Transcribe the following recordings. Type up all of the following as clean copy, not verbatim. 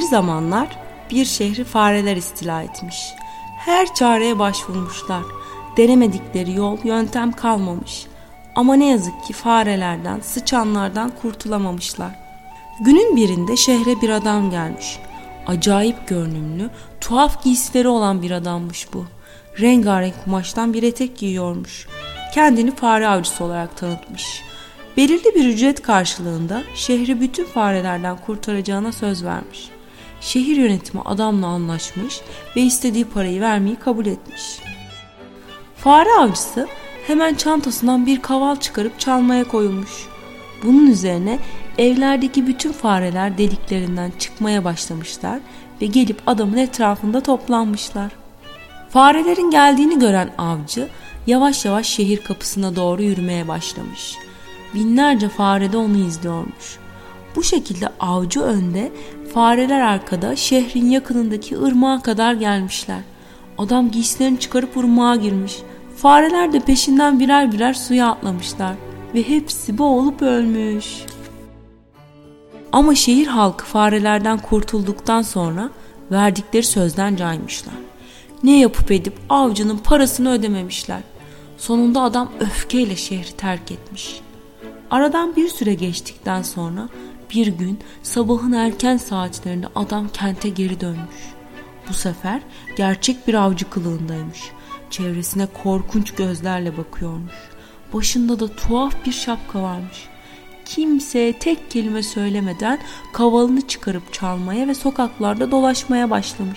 zamanlar bir şehri fareler istila etmiş. Her çareye başvurmuşlar. Denemedikleri yöntem kalmamış. Ama ne yazık ki farelerden, sıçanlardan kurtulamamışlar. Günün birinde şehre bir adam gelmiş. Acayip görünümlü, tuhaf giysileri olan bir adammış bu. Rengarenk kumaştan bir etek giyiyormuş. Kendini fare avcısı olarak tanıtmış. Belirli bir ücret karşılığında şehri bütün farelerden kurtaracağına söz vermiş. Şehir yönetimi adamla anlaşmış ve istediği parayı vermeyi kabul etmiş. Fare avcısı hemen çantasından bir kaval çıkarıp çalmaya koyulmuş. Bunun üzerine evlerdeki bütün fareler deliklerinden çıkmaya başlamışlar ve gelip adamın etrafında toplanmışlar. Farelerin geldiğini gören avcı yavaş yavaş şehir kapısına doğru yürümeye başlamış. Binlerce fare de onu izliyormuş. Bu şekilde avcı önde, fareler arkada şehrin yakınındaki ırmağa kadar gelmişler. Adam giysilerini çıkarıp ırmağa girmiş. Fareler de peşinden birer birer suya atlamışlar ve hepsi boğulup ölmüş. Ama şehir halkı farelerden kurtulduktan sonra verdikleri sözden caymışlar. Ne yapıp edip avcının parasını ödememişler. Sonunda adam öfkeyle şehri terk etmiş. Aradan bir süre geçtikten sonra bir gün sabahın erken saatlerinde adam kente geri dönmüş. Bu sefer gerçek bir avcı kılığındaymış. Çevresine korkunç gözlerle bakıyormuş. Başında da tuhaf bir şapka varmış. Kimseye tek kelime söylemeden kavalını çıkarıp çalmaya ve sokaklarda dolaşmaya başlamış.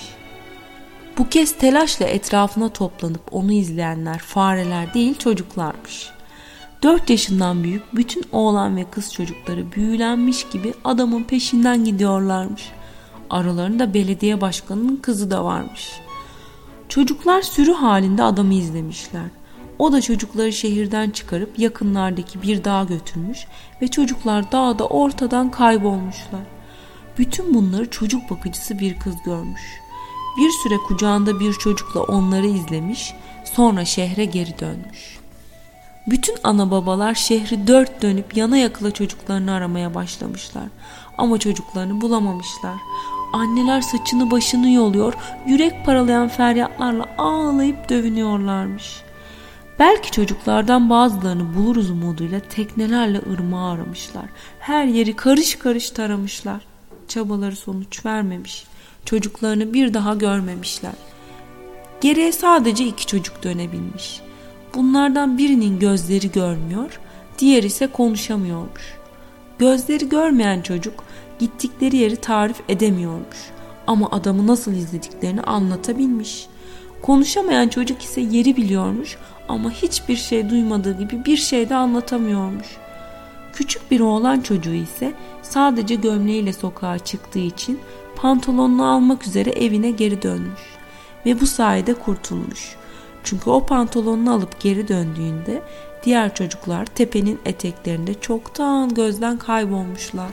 Bu kez telaşla etrafına toplanıp onu izleyenler fareler değil çocuklarmış. 4 yaşından büyük bütün oğlan ve kız çocukları büyülenmiş gibi adamın peşinden gidiyorlarmış. Aralarında belediye başkanının kızı da varmış. Çocuklar sürü halinde adamı izlemişler. O da çocukları şehirden çıkarıp yakınlardaki bir dağa götürmüş ve çocuklar dağda ortadan kaybolmuşlar. Bütün bunları çocuk bakıcısı bir kız görmüş. Bir süre kucağında bir çocukla onları izlemiş, sonra şehre geri dönmüş. Bütün ana babalar şehri dört dönüp yana yakıla çocuklarını aramaya başlamışlar. Ama çocuklarını bulamamışlar. Anneler saçını başını yoluyor, yürek paralayan feryatlarla ağlayıp dövünüyorlarmış. Belki çocuklardan bazılarını buluruz umuduyla teknelerle ırmağı aramışlar. Her yeri karış karış taramışlar. Çabaları sonuç vermemiş. Çocuklarını bir daha görmemişler. Geriye sadece 2 çocuk dönebilmiş. Bunlardan birinin gözleri görmüyor, diğeri ise konuşamıyormuş. Gözleri görmeyen çocuk gittikleri yeri tarif edemiyormuş. Ama adamı nasıl izlediklerini anlatabilmiş. Konuşamayan çocuk ise yeri biliyormuş ama hiçbir şey duymadığı gibi bir şey de anlatamıyormuş. Küçük bir oğlan çocuğu ise sadece gömleğiyle sokağa çıktığı için pantolonunu almak üzere evine geri dönmüş. Ve bu sayede kurtulmuş. Çünkü o pantolonunu alıp geri döndüğünde diğer çocuklar tepenin eteklerinde çoktan gözden kaybolmuşlar.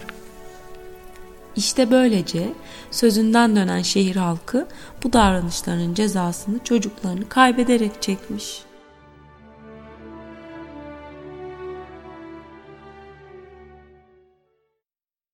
İşte böylece sözünden dönen şehir halkı bu davranışlarının cezasını çocuklarını kaybederek çekmiş.